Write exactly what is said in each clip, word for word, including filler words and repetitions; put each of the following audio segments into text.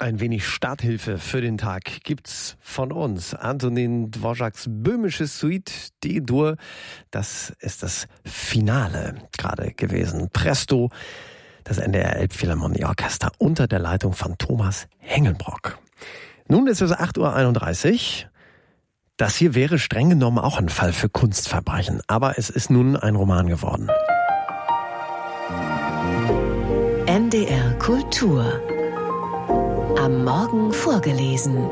ein wenig Starthilfe für den Tag gibt's von uns. Antonin Dvořáks böhmisches Suite D-Dur, das ist das Finale gerade gewesen. Presto, das N D R Elbphilharmonieorchester unter der Leitung von Thomas Hengelbrock. Nun ist es acht Uhr einunddreißig. Das hier wäre streng genommen auch ein Fall für Kunstverbrechen, aber es ist nun ein Roman geworden. N D R Kultur. Am Morgen vorgelesen.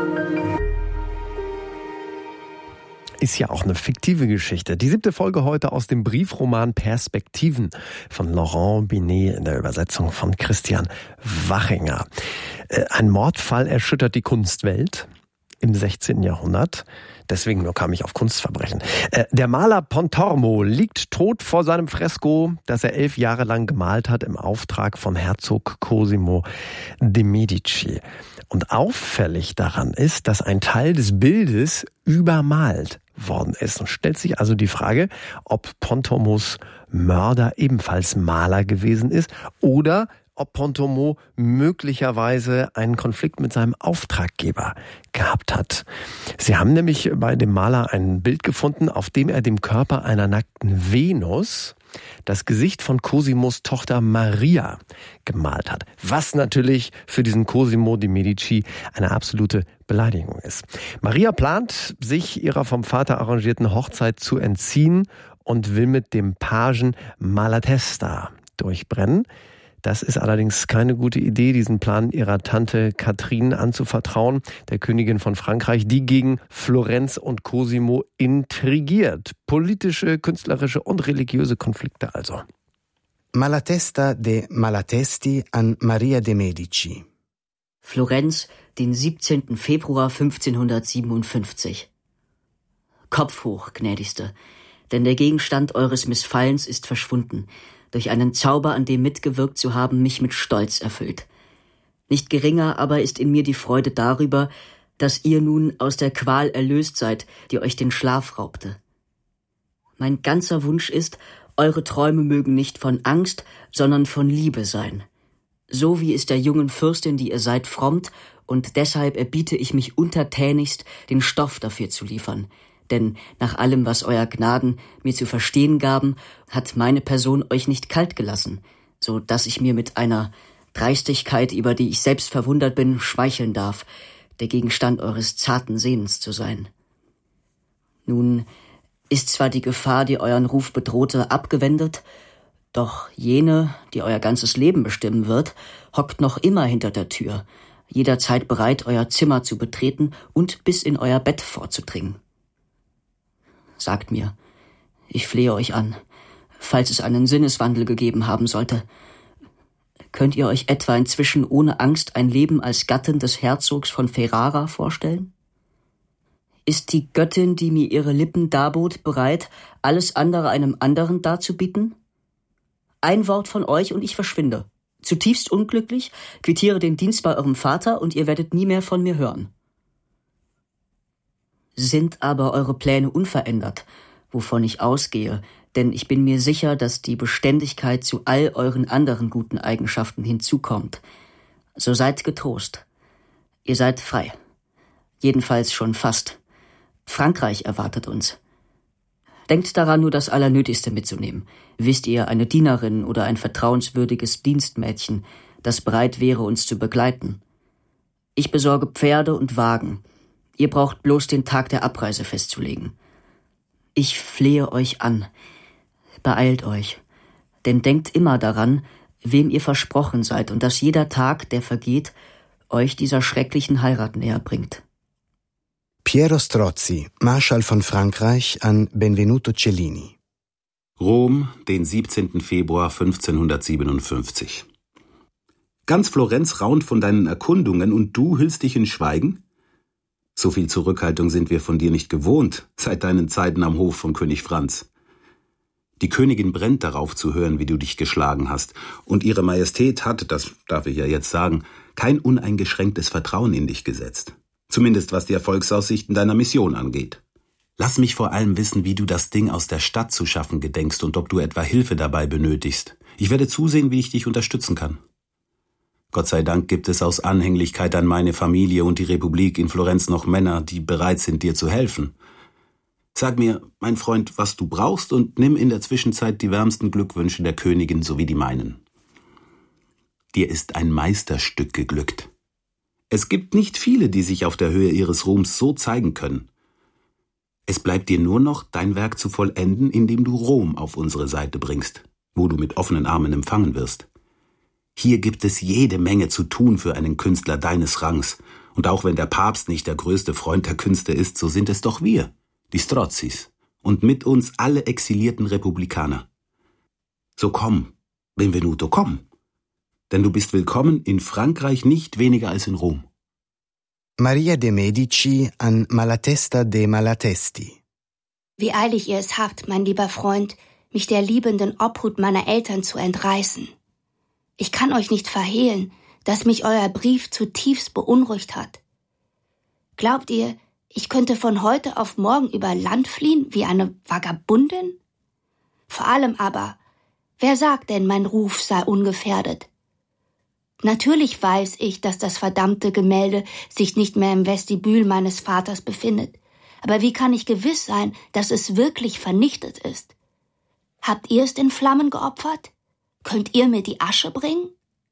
Ist ja auch eine fiktive Geschichte. Die siebte Folge heute aus dem Briefroman Perspektiven von Laurent Binet in der Übersetzung von Christian Wachinger. Ein Mordfall erschüttert die Kunstwelt im sechzehnten Jahrhundert. Deswegen nur kam ich auf Kunstverbrechen. Der Maler Pontormo liegt tot vor seinem Fresko, das er elf Jahre lang gemalt hat im Auftrag von Herzog Cosimo de' Medici. Und auffällig daran ist, dass ein Teil des Bildes übermalt worden ist. Und stellt sich also die Frage, ob Pontormos Mörder ebenfalls Maler gewesen ist oder ob Pontormo möglicherweise einen Konflikt mit seinem Auftraggeber gehabt hat. Sie haben nämlich bei dem Maler ein Bild gefunden, auf dem er dem Körper einer nackten Venus das Gesicht von Cosimos Tochter Maria gemalt hat. Was natürlich für diesen Cosimo de' Medici eine absolute Beleidigung ist. Maria plant, sich ihrer vom Vater arrangierten Hochzeit zu entziehen und will mit dem Pagen Malatesta durchbrennen. Das ist allerdings keine gute Idee, diesen Plan ihrer Tante Catherine anzuvertrauen, der Königin von Frankreich, die gegen Florenz und Cosimo intrigiert. Politische, künstlerische und religiöse Konflikte also. Malatesta de Malatesti an Maria de' Medici. Florenz, den siebzehnten Februar fünfzehnhundertsiebenundfünfzig. Kopf hoch, gnädigste, denn der Gegenstand eures Missfallens ist verschwunden. Durch einen Zauber, an dem mitgewirkt zu haben, mich mit Stolz erfüllt. Nicht geringer aber ist in mir die Freude darüber, dass ihr nun aus der Qual erlöst seid, die euch den Schlaf raubte. Mein ganzer Wunsch ist, eure Träume mögen nicht von Angst, sondern von Liebe sein. So wie es der jungen Fürstin, die ihr seid, frommt, und deshalb erbiete ich mich untertänigst, den Stoff dafür zu liefern. Denn nach allem, was euer Gnaden mir zu verstehen gaben, hat meine Person euch nicht kalt gelassen, so dass ich mir mit einer Dreistigkeit, über die ich selbst verwundert bin, schmeicheln darf, der Gegenstand eures zarten Sehnens zu sein. Nun ist zwar die Gefahr, die euren Ruf bedrohte, abgewendet, doch jene, die euer ganzes Leben bestimmen wird, hockt noch immer hinter der Tür, jederzeit bereit, euer Zimmer zu betreten und bis in euer Bett vorzudringen. Sagt mir, ich flehe euch an, falls es einen Sinneswandel gegeben haben sollte. Könnt ihr euch etwa inzwischen ohne Angst ein Leben als Gattin des Herzogs von Ferrara vorstellen? Ist die Göttin, die mir ihre Lippen darbot, bereit, alles andere einem anderen darzubieten? Ein Wort von euch und ich verschwinde. Zutiefst unglücklich, quittiere den Dienst bei eurem Vater und ihr werdet nie mehr von mir hören. Sind aber eure Pläne unverändert, wovon ich ausgehe, denn ich bin mir sicher, dass die Beständigkeit zu all euren anderen guten Eigenschaften hinzukommt. So seid getrost. Ihr seid frei. Jedenfalls schon fast. Frankreich erwartet uns. Denkt daran, nur das Allernötigste mitzunehmen. Wisst ihr, eine Dienerin oder ein vertrauenswürdiges Dienstmädchen, das bereit wäre, uns zu begleiten. Ich besorge Pferde und Wagen. Ihr braucht bloß den Tag der Abreise festzulegen. Ich flehe euch an. Beeilt euch. Denn denkt immer daran, wem ihr versprochen seid und dass jeder Tag, der vergeht, euch dieser schrecklichen Heirat näher bringt. Piero Strozzi, Marschall von Frankreich an Benvenuto Cellini. Rom, den siebzehnten Februar fünfzehnhundertsiebenundfünfzig. Ganz Florenz raunt von deinen Erkundungen und du hüllst dich in Schweigen? So viel Zurückhaltung sind wir von dir nicht gewohnt, seit deinen Zeiten am Hof von König Franz. Die Königin brennt darauf zu hören, wie du dich geschlagen hast, und ihre Majestät hat, das darf ich ja jetzt sagen, kein uneingeschränktes Vertrauen in dich gesetzt. Zumindest was die Erfolgsaussichten deiner Mission angeht. Lass mich vor allem wissen, wie du das Ding aus der Stadt zu schaffen gedenkst und ob du etwa Hilfe dabei benötigst. Ich werde zusehen, wie ich dich unterstützen kann. Gott sei Dank gibt es aus Anhänglichkeit an meine Familie und die Republik in Florenz noch Männer, die bereit sind, dir zu helfen. Sag mir, mein Freund, was du brauchst und nimm in der Zwischenzeit die wärmsten Glückwünsche der Königin sowie die meinen. Dir ist ein Meisterstück geglückt. Es gibt nicht viele, die sich auf der Höhe ihres Ruhms so zeigen können. Es bleibt dir nur noch, dein Werk zu vollenden, indem du Rom auf unsere Seite bringst, wo du mit offenen Armen empfangen wirst. Hier gibt es jede Menge zu tun für einen Künstler deines Rangs, und auch wenn der Papst nicht der größte Freund der Künste ist, so sind es doch wir, die Strozzis, und mit uns alle exilierten Republikaner. So komm, Benvenuto, komm, denn du bist willkommen in Frankreich nicht weniger als in Rom. Maria de Medici an Malatesta de Malatesti. Wie eilig ihr es habt, mein lieber Freund, mich der liebenden Obhut meiner Eltern zu entreißen. Ich kann euch nicht verhehlen, dass mich euer Brief zutiefst beunruhigt hat. Glaubt ihr, ich könnte von heute auf morgen über Land fliehen wie eine Vagabundin? Vor allem aber, wer sagt denn, mein Ruf sei ungefährdet? Natürlich weiß ich, dass das verdammte Gemälde sich nicht mehr im Vestibül meines Vaters befindet. Aber wie kann ich gewiss sein, dass es wirklich vernichtet ist? Habt ihr es in Flammen geopfert? Könnt ihr mir die Asche bringen?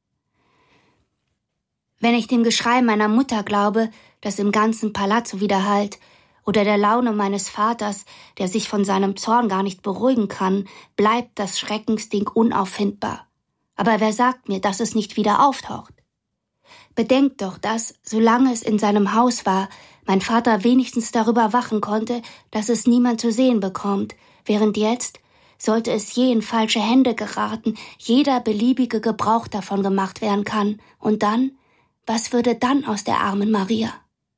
Wenn ich dem Geschrei meiner Mutter glaube, das im ganzen Palazzo widerhallt, oder der Laune meines Vaters, der sich von seinem Zorn gar nicht beruhigen kann, bleibt das Schreckensding unauffindbar. Aber wer sagt mir, dass es nicht wieder auftaucht? Bedenkt doch, dass, solange es in seinem Haus war, mein Vater wenigstens darüber wachen konnte, dass es niemand zu sehen bekommt, während jetzt, sollte es je in falsche Hände geraten, jeder beliebige Gebrauch davon gemacht werden kann. Und dann, was würde dann aus der armen Maria?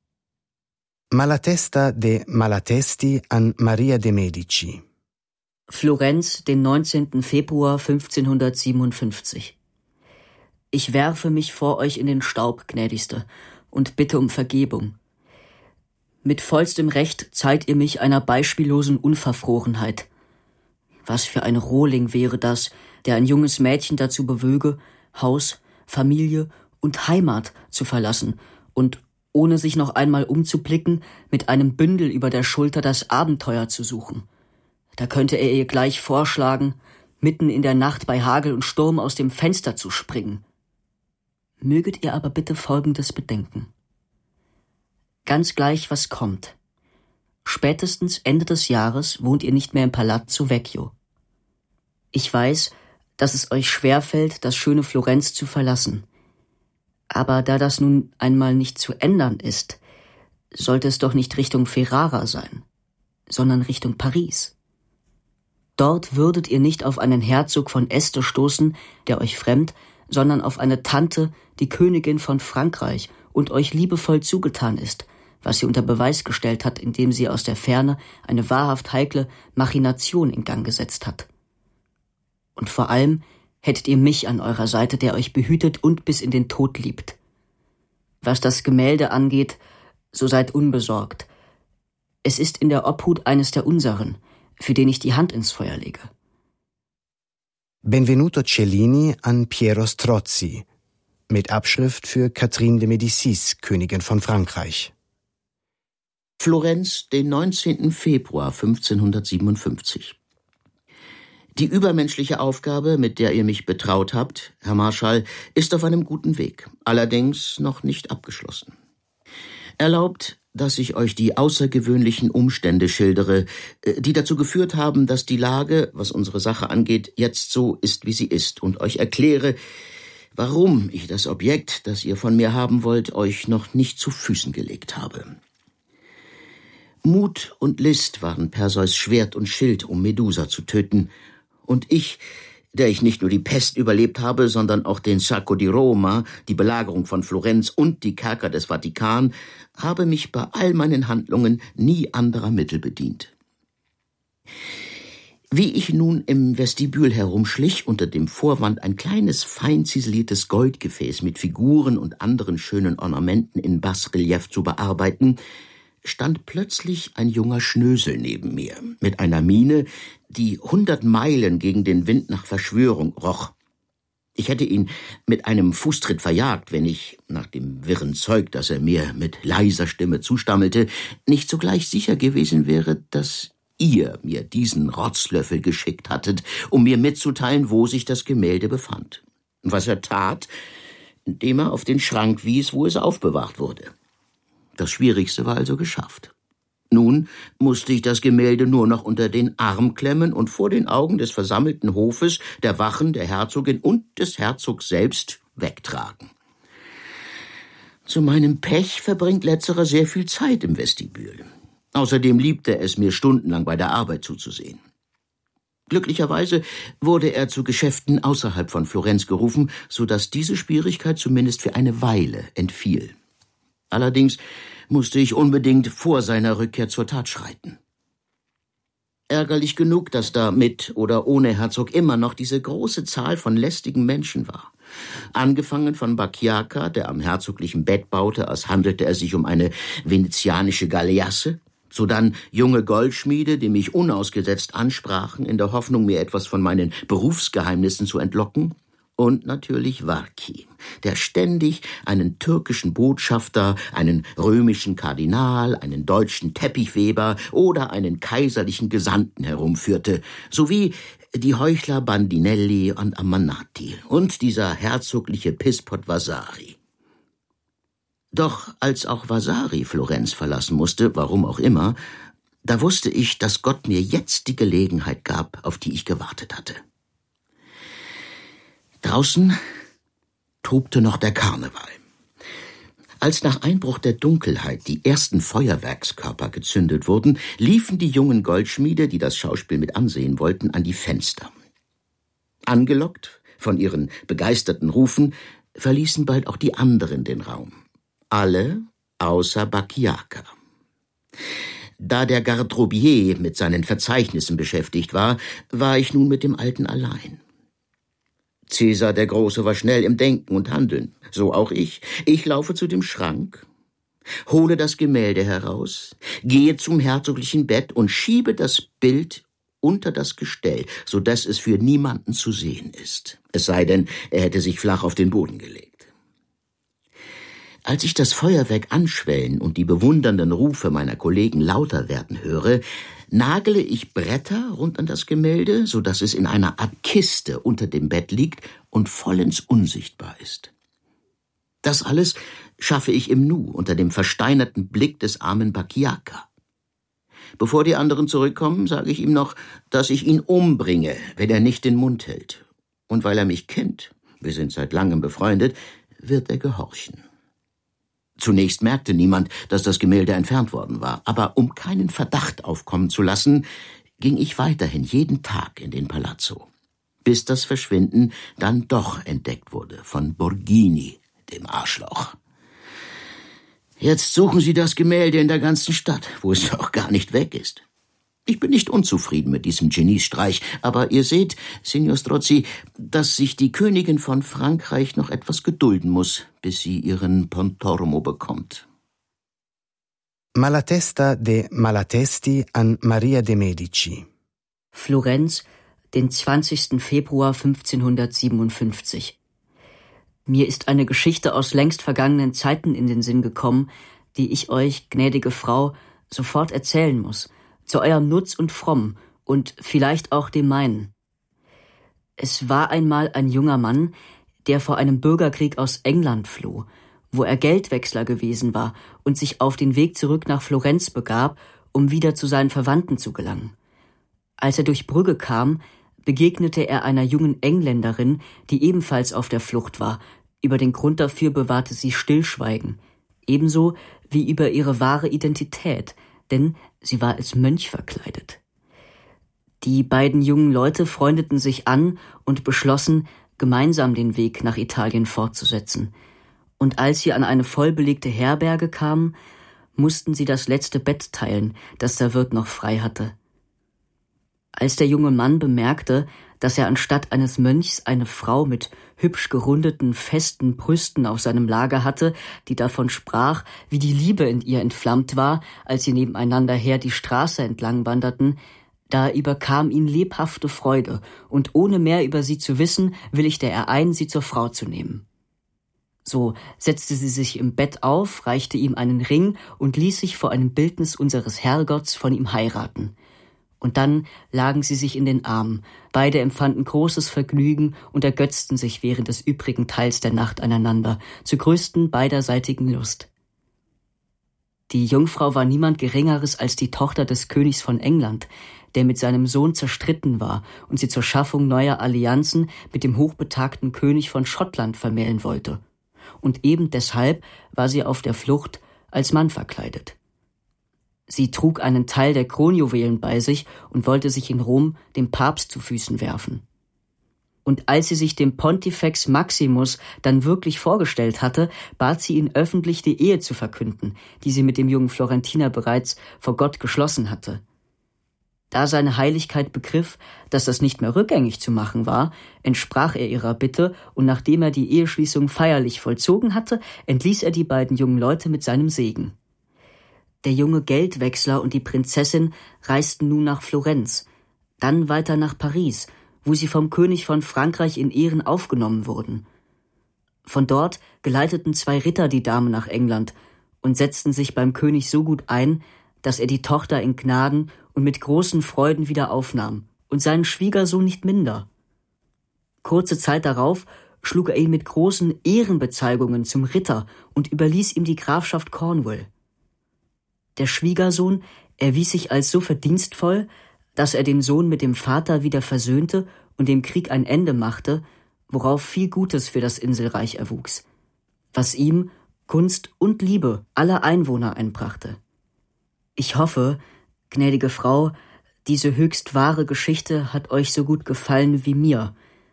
Malatesta de Malatesti an Maria de Medici. Florenz, den neunzehnten Februar fünfzehnhundertsiebenundfünfzig. Ich werfe mich vor euch in den Staub, gnädigste, und bitte um Vergebung. Mit vollstem Recht zeiht ihr mich einer beispiellosen Unverfrorenheit. Was für ein Rohling wäre das, der ein junges Mädchen dazu bewöge, Haus, Familie und Heimat zu verlassen und, ohne sich noch einmal umzublicken, mit einem Bündel über der Schulter das Abenteuer zu suchen. Da könnte er ihr gleich vorschlagen, mitten in der Nacht bei Hagel und Sturm aus dem Fenster zu springen. Möget ihr aber bitte Folgendes bedenken. Ganz gleich, was kommt. Spätestens Ende des Jahres wohnt ihr nicht mehr im Palazzo Vecchio. Ich weiß, dass es euch schwerfällt, das schöne Florenz zu verlassen. Aber da das nun einmal nicht zu ändern ist, sollte es doch nicht Richtung Ferrara sein, sondern Richtung Paris. Dort würdet ihr nicht auf einen Herzog von Este stoßen, der euch fremd, sondern auf eine Tante, die Königin von Frankreich, und euch liebevoll zugetan ist, was sie unter Beweis gestellt hat, indem sie aus der Ferne eine wahrhaft heikle Machination in Gang gesetzt hat. Und vor allem hättet ihr mich an eurer Seite, der euch behütet und bis in den Tod liebt. Was das Gemälde angeht, so seid unbesorgt. Es ist in der Obhut eines der unseren, für den ich die Hand ins Feuer lege. Benvenuto Cellini an Piero Strozzi mit Abschrift für Catherine de Médicis, Königin von Frankreich. Florenz, den neunzehnten Februar fünfzehnhundertsiebenundfünfzig. Die übermenschliche Aufgabe, mit der ihr mich betraut habt, Herr Marschall, ist auf einem guten Weg, allerdings noch nicht abgeschlossen. Erlaubt, dass ich euch die außergewöhnlichen Umstände schildere, die dazu geführt haben, dass die Lage, was unsere Sache angeht, jetzt so ist, wie sie ist, und euch erkläre, warum ich das Objekt, das ihr von mir haben wollt, euch noch nicht zu Füßen gelegt habe. Mut und List waren Perseus Schwert und Schild, um Medusa zu töten, und ich, der ich nicht nur die Pest überlebt habe, sondern auch den Sacco di Roma, die Belagerung von Florenz und die Kerker des Vatikan, habe mich bei all meinen Handlungen nie anderer Mittel bedient. Wie ich nun im Vestibül herumschlich, unter dem Vorwand, ein kleines, fein ziseliertes Goldgefäß mit Figuren und anderen schönen Ornamenten in Basrelief zu bearbeiten, stand plötzlich ein junger Schnösel neben mir, mit einer Miene, die hundert Meilen gegen den Wind nach Verschwörung roch. Ich hätte ihn mit einem Fußtritt verjagt, wenn ich, nach dem wirren Zeug, das er mir mit leiser Stimme zustammelte, nicht sogleich sicher gewesen wäre, dass ihr mir diesen Rotzlöffel geschickt hattet, um mir mitzuteilen, wo sich das Gemälde befand. Was er tat, indem er auf den Schrank wies, wo es aufbewahrt wurde. Das Schwierigste war also geschafft. Nun musste ich das Gemälde nur noch unter den Arm klemmen und vor den Augen des versammelten Hofes, der Wachen, der Herzogin und des Herzogs selbst wegtragen. Zu meinem Pech verbringt letzterer sehr viel Zeit im Vestibül. Außerdem liebte er es, mir stundenlang bei der Arbeit zuzusehen. Glücklicherweise wurde er zu Geschäften außerhalb von Florenz gerufen, so dass diese Schwierigkeit zumindest für eine Weile entfiel. Allerdings musste ich unbedingt vor seiner Rückkehr zur Tat schreiten. Ärgerlich genug, dass da mit oder ohne Herzog immer noch diese große Zahl von lästigen Menschen war. Angefangen von Bacchiacca, der am herzoglichen Bett baute, als handelte er sich um eine venezianische Galeasse, sodann junge Goldschmiede, die mich unausgesetzt ansprachen, in der Hoffnung, mir etwas von meinen Berufsgeheimnissen zu entlocken, und natürlich Varki, der ständig einen türkischen Botschafter, einen römischen Kardinal, einen deutschen Teppichweber oder einen kaiserlichen Gesandten herumführte, sowie die Heuchler Bandinelli und Ammanati und dieser herzogliche Pispot Vasari. Doch als auch Vasari Florenz verlassen musste, warum auch immer, da wusste ich, dass Gott mir jetzt die Gelegenheit gab, auf die ich gewartet hatte. Draußen tobte noch der Karneval. Als nach Einbruch der Dunkelheit die ersten Feuerwerkskörper gezündet wurden, liefen die jungen Goldschmiede, die das Schauspiel mit ansehen wollten, an die Fenster. Angelockt von ihren begeisterten Rufen, verließen bald auch die anderen den Raum. Alle außer Bacchiacca. Da der Garderobier mit seinen Verzeichnissen beschäftigt war, war ich nun mit dem Alten allein. Cäsar der Große war schnell im Denken und Handeln, so auch ich. Ich laufe zu dem Schrank, hole das Gemälde heraus, gehe zum herzoglichen Bett und schiebe das Bild unter das Gestell, so dass es für niemanden zu sehen ist. Es sei denn, er hätte sich flach auf den Boden gelegt. Als ich das Feuerwerk anschwellen und die bewundernden Rufe meiner Kollegen lauter werden höre, nagele ich Bretter rund an das Gemälde, so dass es in einer Art Kiste unter dem Bett liegt und vollends unsichtbar ist. Das alles schaffe ich im Nu unter dem versteinerten Blick des armen Bacchiacca. Bevor die anderen zurückkommen, sage ich ihm noch, dass ich ihn umbringe, wenn er nicht den Mund hält. Und weil er mich kennt, wir sind seit langem befreundet, wird er gehorchen. Zunächst merkte niemand, dass das Gemälde entfernt worden war, aber um keinen Verdacht aufkommen zu lassen, ging ich weiterhin jeden Tag in den Palazzo, bis das Verschwinden dann doch entdeckt wurde von Borghini, dem Arschloch. Jetzt suchen sie das Gemälde in der ganzen Stadt, wo es auch gar nicht weg ist. Ich bin nicht unzufrieden mit diesem Geniestreich, aber ihr seht, Signor Strozzi, dass sich die Königin von Frankreich noch etwas gedulden muss, bis sie ihren Pontormo bekommt. Malatesta de Malatesti an Maria de Medici. Florenz, den zwanzigsten Februar fünfzehnhundertsiebenundfünfzig. Mir ist eine Geschichte aus längst vergangenen Zeiten in den Sinn gekommen, die ich euch, gnädige Frau, sofort erzählen muss, zu eurem Nutz und Fromm und vielleicht auch dem meinen. Es war einmal ein junger Mann, der vor einem Bürgerkrieg aus England floh, wo er Geldwechsler gewesen war und sich auf den Weg zurück nach Florenz begab, um wieder zu seinen Verwandten zu gelangen. Als er durch Brügge kam, begegnete er einer jungen Engländerin, die ebenfalls auf der Flucht war. Über den Grund dafür bewahrte sie Stillschweigen, ebenso wie über ihre wahre Identität, denn sie war als Mönch verkleidet. Die beiden jungen Leute freundeten sich an und beschlossen, gemeinsam den Weg nach Italien fortzusetzen. Und als sie an eine vollbelegte Herberge kamen, mussten sie das letzte Bett teilen, das der Wirt noch frei hatte. Als der junge Mann bemerkte, dass er anstatt eines Mönchs eine Frau mit hübsch gerundeten, festen Brüsten auf seinem Lager hatte, die davon sprach, wie die Liebe in ihr entflammt war, als sie nebeneinander her die Straße entlang wanderten, Da überkam ihn lebhafte Freude, und ohne mehr über sie zu wissen, willigte er ein, sie zur Frau zu nehmen. So setzte sie sich im Bett auf, reichte ihm einen Ring und ließ sich vor einem Bildnis unseres Herrgotts von ihm heiraten. Und dann lagen sie sich in den Armen, beide empfanden großes Vergnügen und ergötzten sich während des übrigen Teils der Nacht aneinander, zur größten beiderseitigen Lust. Die Jungfrau war niemand Geringeres als die Tochter des Königs von England, der mit seinem Sohn zerstritten war und sie zur Schaffung neuer Allianzen mit dem hochbetagten König von Schottland vermählen wollte. Und eben deshalb war sie auf der Flucht als Mann verkleidet. Sie trug einen Teil der Kronjuwelen bei sich und wollte sich in Rom dem Papst zu Füßen werfen. Und als sie sich dem Pontifex Maximus dann wirklich vorgestellt hatte, bat sie ihn öffentlich, die Ehe zu verkünden, die sie mit dem jungen Florentiner bereits vor Gott geschlossen hatte. Da seine Heiligkeit begriff, dass das nicht mehr rückgängig zu machen war, entsprach er ihrer Bitte, und nachdem er die Eheschließung feierlich vollzogen hatte, entließ er die beiden jungen Leute mit seinem Segen. Der junge Geldwechsler und die Prinzessin reisten nun nach Florenz, dann weiter nach Paris, wo sie vom König von Frankreich in Ehren aufgenommen wurden. Von dort geleiteten zwei Ritter die Dame nach England und setzten sich beim König so gut ein, dass er die Tochter in Gnaden und mit großen Freuden wieder aufnahm und seinen Schwiegersohn nicht minder. Kurze Zeit darauf schlug er ihn mit großen Ehrenbezeigungen zum Ritter und überließ ihm die Grafschaft Cornwall. Der Schwiegersohn erwies sich als so verdienstvoll, dass er den Sohn mit dem Vater wieder versöhnte und dem Krieg ein Ende machte, worauf viel Gutes für das Inselreich erwuchs, was ihm Gunst und Liebe aller Einwohner einbrachte. Ich hoffe, gnädige Frau, diese höchst wahre Geschichte hat euch so gut gefallen wie mir.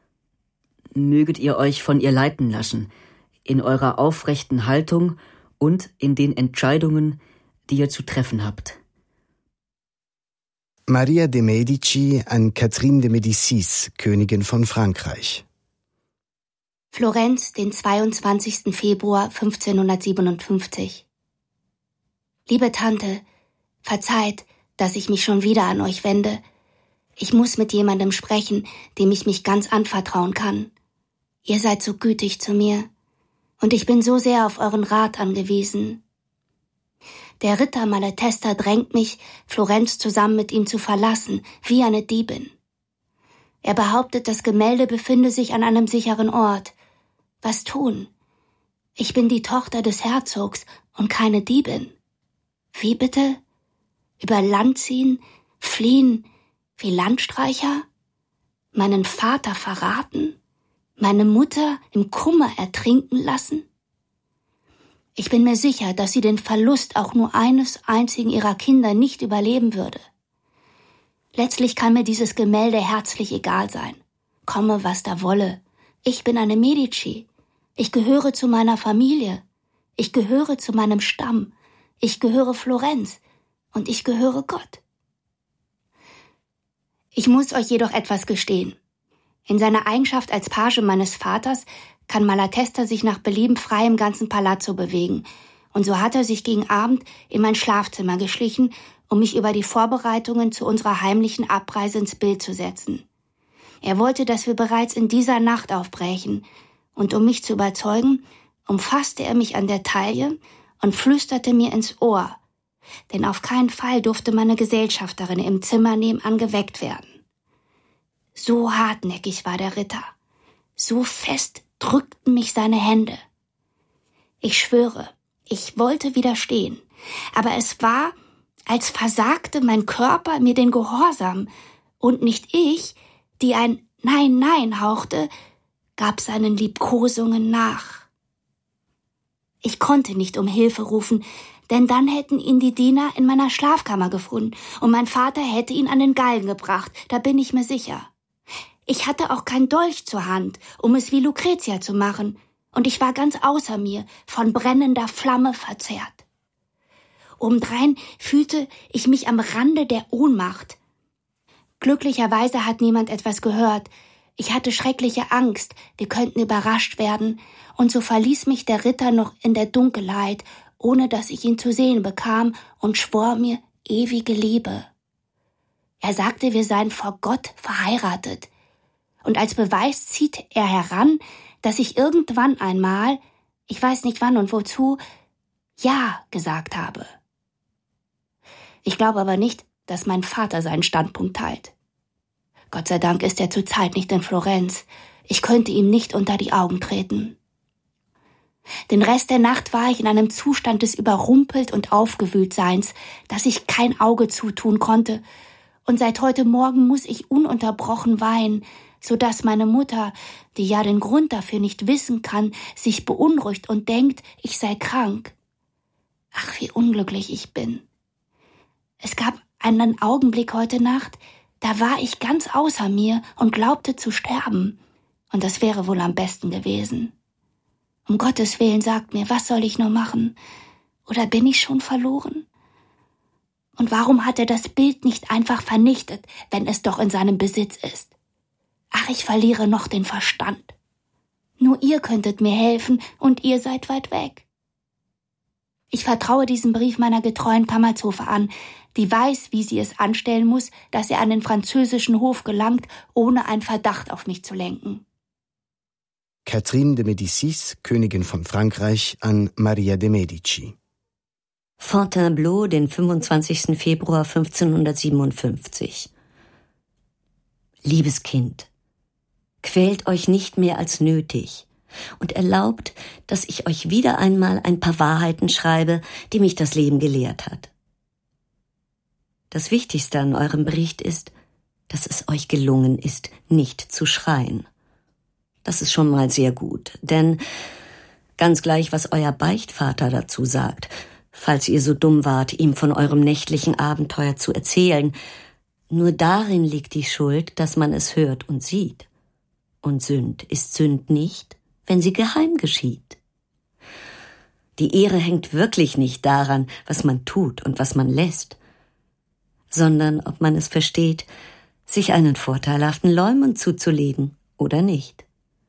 Möget ihr euch von ihr leiten lassen, in eurer aufrechten Haltung und in den Entscheidungen, die ihr zu treffen habt. Maria de Medici an Catherine de Médicis, Königin von Frankreich. Florenz, den zweiundzwanzigsten Februar fünfzehnhundertsiebenundfünfzig. Liebe Tante, verzeiht, dass ich mich schon wieder an euch wende. Ich muss mit jemandem sprechen, dem ich mich ganz anvertrauen kann. Ihr seid so gütig zu mir, und ich bin so sehr auf euren Rat angewiesen. Der Ritter Malatesta drängt mich, Florenz zusammen mit ihm zu verlassen, wie eine Diebin. Er behauptet, das Gemälde befinde sich an einem sicheren Ort. Was tun? Ich bin die Tochter des Herzogs und keine Diebin. Wie bitte? Über Land ziehen, fliehen, wie Landstreicher? Meinen Vater verraten? Meine Mutter im Kummer ertrinken lassen? Ich bin mir sicher, dass sie den Verlust auch nur eines einzigen ihrer Kinder nicht überleben würde. Letztlich kann mir dieses Gemälde herzlich egal sein. Komme, was da wolle. Ich bin eine Medici. Ich gehöre zu meiner Familie. Ich gehöre zu meinem Stamm. Ich gehöre Florenz. Und ich gehöre Gott. Ich muss euch jedoch etwas gestehen. In seiner Eigenschaft als Page meines Vaters kann Malatesta sich nach Belieben frei im ganzen Palazzo bewegen, und so hat er sich gegen Abend in mein Schlafzimmer geschlichen, um mich über die Vorbereitungen zu unserer heimlichen Abreise ins Bild zu setzen. Er wollte, dass wir bereits in dieser Nacht aufbrechen, und um mich zu überzeugen, umfasste er mich an der Taille und flüsterte mir ins Ohr, denn auf keinen Fall durfte meine Gesellschafterin im Zimmer nebenan geweckt werden. So hartnäckig war der Ritter, so fest drückten mich seine Hände. Ich schwöre, ich wollte widerstehen, aber es war, als versagte mein Körper mir den Gehorsam, und nicht ich, die ein Nein, Nein hauchte, gab seinen Liebkosungen nach. Ich konnte nicht um Hilfe rufen, denn dann hätten ihn die Diener in meiner Schlafkammer gefunden, und mein Vater hätte ihn an den Galgen gebracht, da bin ich mir sicher. Ich hatte auch kein Dolch zur Hand, um es wie Lucretia zu machen, und ich war ganz außer mir, von brennender Flamme verzehrt. Obendrein fühlte ich mich am Rande der Ohnmacht. Glücklicherweise hat niemand etwas gehört. Ich hatte schreckliche Angst, wir könnten überrascht werden, und so verließ mich der Ritter noch in der Dunkelheit, ohne dass ich ihn zu sehen bekam, und schwor mir ewige Liebe. Er sagte, wir seien vor Gott verheiratet. Und als Beweis zieht er heran, dass ich irgendwann einmal, ich weiß nicht wann und wozu, Ja gesagt habe. Ich glaube aber nicht, dass mein Vater seinen Standpunkt teilt. Gott sei Dank ist er zurzeit nicht in Florenz. Ich könnte ihm nicht unter die Augen treten. Den Rest der Nacht war ich in einem Zustand des Überrumpelt- und Aufgewühltseins, dass ich kein Auge zutun konnte. Und seit heute Morgen muss ich ununterbrochen weinen, so dass meine Mutter, die ja den Grund dafür nicht wissen kann, sich beunruhigt und denkt, ich sei krank. Ach, wie unglücklich ich bin. Es gab einen Augenblick heute Nacht, da war ich ganz außer mir und glaubte zu sterben. Und das wäre wohl am besten gewesen. Um Gottes Willen, sagt mir, was soll ich nur machen? Oder bin ich schon verloren? Und warum hat er das Bild nicht einfach vernichtet, wenn es doch in seinem Besitz ist? Ach, ich verliere noch den Verstand. Nur ihr könntet mir helfen und ihr seid weit weg. Ich vertraue diesen Brief meiner getreuen Kammerzofe an, die weiß, wie sie es anstellen muss, dass er an den französischen Hof gelangt, ohne einen Verdacht auf mich zu lenken. Catherine de Médicis, Königin von Frankreich, an Maria de Medici. Fontainebleau, den fünfundzwanzigsten Februar fünfzehnhundertsiebenundfünfzig. Liebes Kind, quält euch nicht mehr als nötig und erlaubt, dass ich euch wieder einmal ein paar Wahrheiten schreibe, die mich das Leben gelehrt hat. Das Wichtigste an eurem Bericht ist, dass es euch gelungen ist, nicht zu schreien. Das ist schon mal sehr gut, denn ganz gleich, was euer Beichtvater dazu sagt, falls ihr so dumm wart, ihm von eurem nächtlichen Abenteuer zu erzählen, nur darin liegt die Schuld, dass man es hört und sieht. Und Sünd ist Sünd nicht, wenn sie geheim geschieht. Die Ehre hängt wirklich nicht daran, was man tut und was man lässt, sondern ob man es versteht, sich einen vorteilhaften Leumund zuzulegen oder nicht.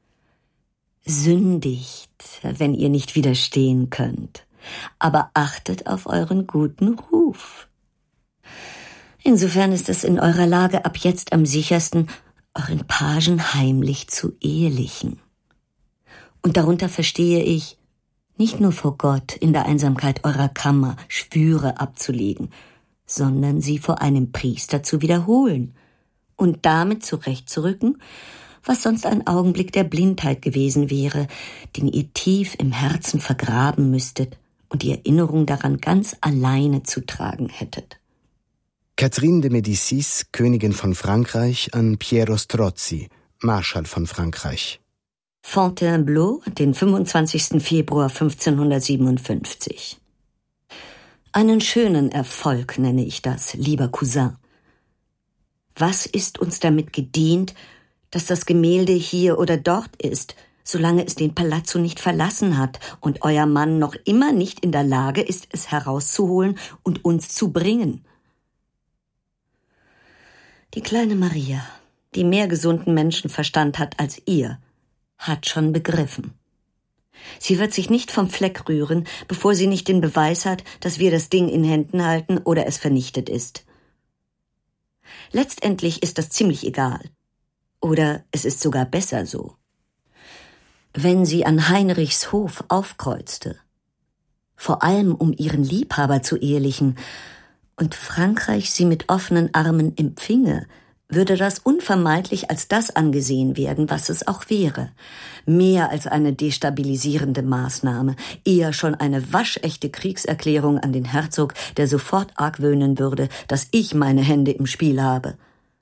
Sündigt, wenn ihr nicht widerstehen könnt, aber achtet auf euren guten Ruf. Insofern ist es in eurer Lage ab jetzt am sichersten, euren Pagen heimlich zu ehelichen. Und darunter verstehe ich, nicht nur vor Gott in der Einsamkeit eurer Kammer Schwüre abzulegen, sondern sie vor einem Priester zu wiederholen und damit zurechtzurücken, was sonst ein Augenblick der Blindheit gewesen wäre, den ihr tief im Herzen vergraben müsstet und die Erinnerung daran ganz alleine zu tragen hättet. Catherine de Médicis, Königin von Frankreich, an Piero Strozzi, Marschall von Frankreich. Fontainebleau, den fünfundzwanzigsten Februar fünfzehnhundertsiebenundfünfzig. Einen schönen Erfolg nenne ich das, lieber Cousin. Was ist uns damit gedient, dass das Gemälde hier oder dort ist, solange es den Palazzo nicht verlassen hat und euer Mann noch immer nicht in der Lage ist, es herauszuholen und uns zu bringen? Die kleine Maria, die mehr gesunden Menschenverstand hat als ihr, hat schon begriffen. Sie wird sich nicht vom Fleck rühren, bevor sie nicht den Beweis hat, dass wir das Ding in Händen halten oder es vernichtet ist. Letztendlich ist das ziemlich egal. Oder es ist sogar besser so. Wenn sie an Heinrichs Hof aufkreuzte, vor allem um ihren Liebhaber zu ehelichen, und Frankreich sie mit offenen Armen empfinge, würde das unvermeidlich als das angesehen werden, was es auch wäre. Mehr als eine destabilisierende Maßnahme, eher schon eine waschechte Kriegserklärung an den Herzog, der sofort argwöhnen würde, dass ich meine Hände im Spiel habe.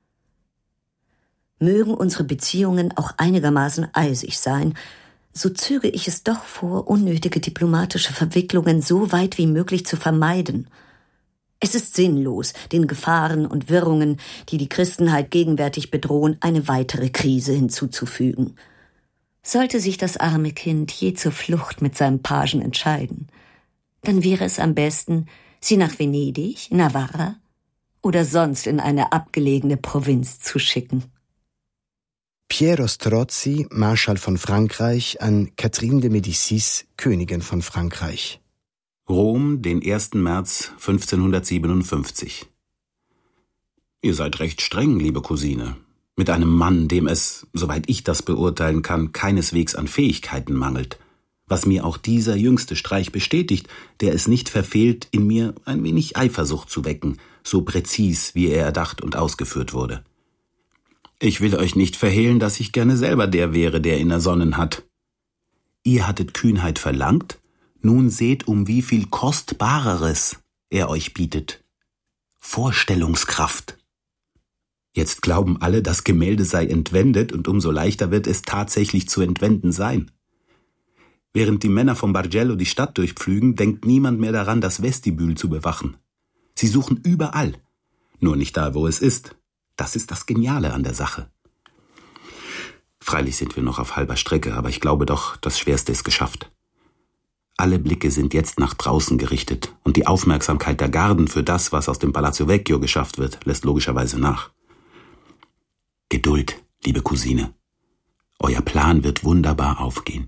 Mögen unsere Beziehungen auch einigermaßen eisig sein, so zöge ich es doch vor, unnötige diplomatische Verwicklungen so weit wie möglich zu vermeiden. Es ist sinnlos, den Gefahren und Wirrungen, die die Christenheit gegenwärtig bedrohen, eine weitere Krise hinzuzufügen. Sollte sich das arme Kind je zur Flucht mit seinem Pagen entscheiden, dann wäre es am besten, sie nach Venedig, Navarra oder sonst in eine abgelegene Provinz zu schicken. Piero Strozzi, Marschall von Frankreich, an Catherine de Médicis, Königin von Frankreich. Rom, den ersten März fünfzehnhundertsiebenundfünfzig. Ihr seid recht streng, liebe Cousine. Mit einem Mann, dem es, soweit ich das beurteilen kann, keineswegs an Fähigkeiten mangelt. Was mir auch dieser jüngste Streich bestätigt, der es nicht verfehlt, in mir ein wenig Eifersucht zu wecken, so präzis, wie er erdacht und ausgeführt wurde. Ich will euch nicht verhehlen, dass ich gerne selber der wäre, der ihn ersonnen hat. Ihr hattet Kühnheit verlangt, nun seht, um wie viel Kostbareres er euch bietet. Vorstellungskraft. Jetzt glauben alle, das Gemälde sei entwendet, und umso leichter wird es tatsächlich zu entwenden sein. Während die Männer vom Bargello die Stadt durchpflügen, denkt niemand mehr daran, das Vestibül zu bewachen. Sie suchen überall, nur nicht da, wo es ist. Das ist das Geniale an der Sache. Freilich sind wir noch auf halber Strecke, aber ich glaube doch, das Schwerste ist geschafft. Alle Blicke sind jetzt nach draußen gerichtet, und die Aufmerksamkeit der Garden für das, was aus dem Palazzo Vecchio geschafft wird, lässt logischerweise nach. Geduld, liebe Cousine. Euer Plan wird wunderbar aufgehen.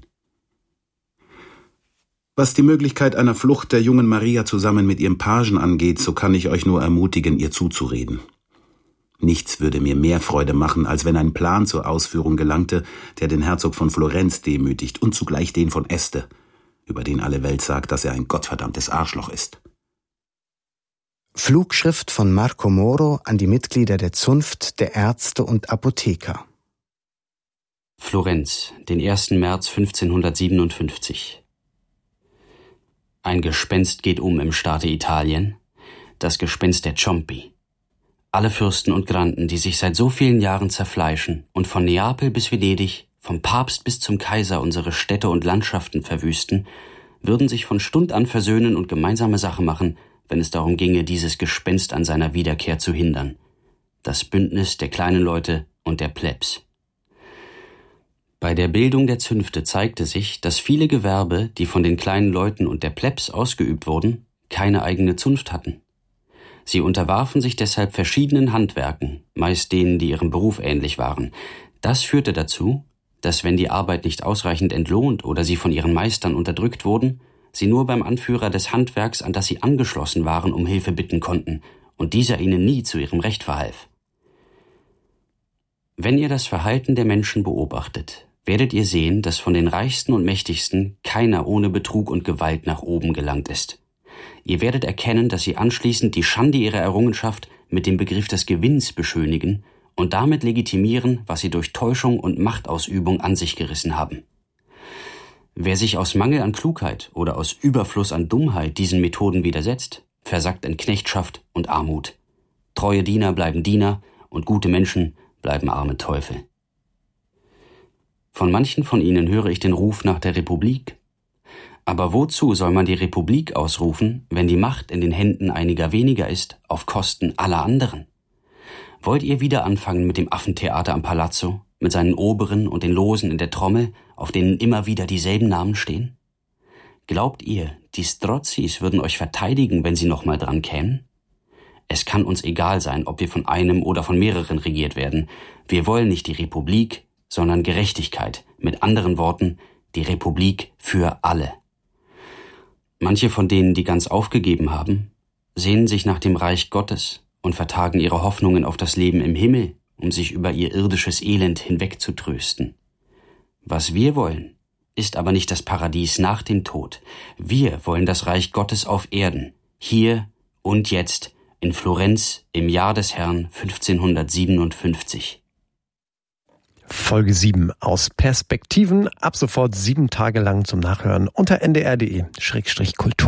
Was die Möglichkeit einer Flucht der jungen Maria zusammen mit ihrem Pagen angeht, so kann ich euch nur ermutigen, ihr zuzureden. Nichts würde mir mehr Freude machen, als wenn ein Plan zur Ausführung gelangte, der den Herzog von Florenz demütigt und zugleich den von Este, über den alle Welt sagt, dass er ein gottverdammtes Arschloch ist. Flugschrift von Marco Moro an die Mitglieder der Zunft, der Ärzte und Apotheker. Florenz, den ersten März fünfzehnhundertsiebenundfünfzig. Ein Gespenst geht um im Staate Italien, das Gespenst der Ciompi. Alle Fürsten und Granden, die sich seit so vielen Jahren zerfleischen und von Neapel bis Venedig, vom Papst bis zum Kaiser unsere Städte und Landschaften verwüsten, würden sich von Stund an versöhnen und gemeinsame Sache machen, wenn es darum ginge, dieses Gespenst an seiner Wiederkehr zu hindern. Das Bündnis der kleinen Leute und der Plebs. Bei der Bildung der Zünfte zeigte sich, dass viele Gewerbe, die von den kleinen Leuten und der Plebs ausgeübt wurden, keine eigene Zunft hatten. Sie unterwarfen sich deshalb verschiedenen Handwerken, meist denen, die ihrem Beruf ähnlich waren. Das führte dazu, dass wenn die Arbeit nicht ausreichend entlohnt oder sie von ihren Meistern unterdrückt wurden, sie nur beim Anführer des Handwerks, an das sie angeschlossen waren, um Hilfe bitten konnten, und dieser ihnen nie zu ihrem Recht verhalf. Wenn ihr das Verhalten der Menschen beobachtet, werdet ihr sehen, dass von den Reichsten und Mächtigsten keiner ohne Betrug und Gewalt nach oben gelangt ist. Ihr werdet erkennen, dass sie anschließend die Schande ihrer Errungenschaft mit dem Begriff des Gewinns beschönigen und damit legitimieren, was sie durch Täuschung und Machtausübung an sich gerissen haben. Wer sich aus Mangel an Klugheit oder aus Überfluss an Dummheit diesen Methoden widersetzt, versackt in Knechtschaft und Armut. Treue Diener bleiben Diener und gute Menschen bleiben arme Teufel. Von manchen von ihnen höre ich den Ruf nach der Republik. Aber wozu soll man die Republik ausrufen, wenn die Macht in den Händen einiger weniger ist, auf Kosten aller anderen? Wollt ihr wieder anfangen mit dem Affentheater am Palazzo, mit seinen Oberen und den Losen in der Trommel, auf denen immer wieder dieselben Namen stehen? Glaubt ihr, die Strozzis würden euch verteidigen, wenn sie noch mal dran kämen? Es kann uns egal sein, ob wir von einem oder von mehreren regiert werden. Wir wollen nicht die Republik, sondern Gerechtigkeit. Mit anderen Worten, die Republik für alle. Manche von denen, die ganz aufgegeben haben, sehnen sich nach dem Reich Gottes und vertagen ihre Hoffnungen auf das Leben im Himmel, um sich über ihr irdisches Elend hinwegzutrösten. Was wir wollen, ist aber nicht das Paradies nach dem Tod. Wir wollen das Reich Gottes auf Erden, hier und jetzt, in Florenz im Jahr des Herrn fünfzehnhundertsiebenundfünfzig. Folge sieben aus Perspektiven, ab sofort sieben Tage lang zum Nachhören unter n d r punkt d e Schrägstrich Kultur.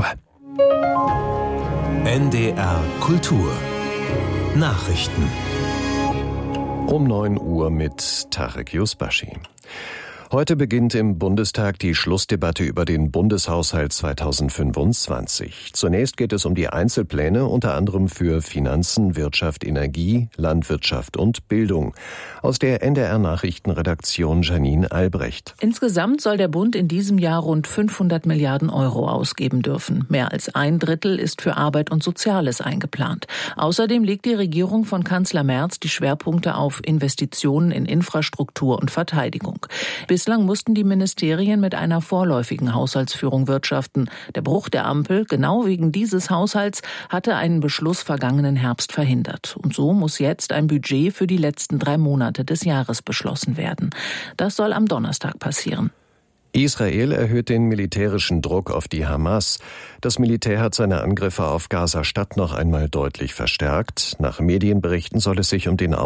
N D R Kultur Nachrichten Um neun Uhr mit Tarek Yusbashi. Heute beginnt im Bundestag die Schlussdebatte über den Bundeshaushalt zweitausendfünfundzwanzig. Zunächst geht es um die Einzelpläne, unter anderem für Finanzen, Wirtschaft, Energie, Landwirtschaft und Bildung. Aus der N D R-Nachrichtenredaktion Janine Albrecht. Insgesamt soll der Bund in diesem Jahr rund fünfhundert Milliarden Euro ausgeben dürfen. Mehr als ein Drittel ist für Arbeit und Soziales eingeplant. Außerdem legt die Regierung von Kanzler Merz die Schwerpunkte auf Investitionen in Infrastruktur und Verteidigung. Bis Bislang mussten die Ministerien mit einer vorläufigen Haushaltsführung wirtschaften. Der Bruch der Ampel, genau wegen dieses Haushalts, hatte einen Beschluss vergangenen Herbst verhindert. Und so muss jetzt ein Budget für die letzten drei Monate des Jahres beschlossen werden. Das soll am Donnerstag passieren. Israel erhöht den militärischen Druck auf die Hamas. Das Militär hat seine Angriffe auf Gaza-Stadt noch einmal deutlich verstärkt. Nach Medienberichten soll es sich um den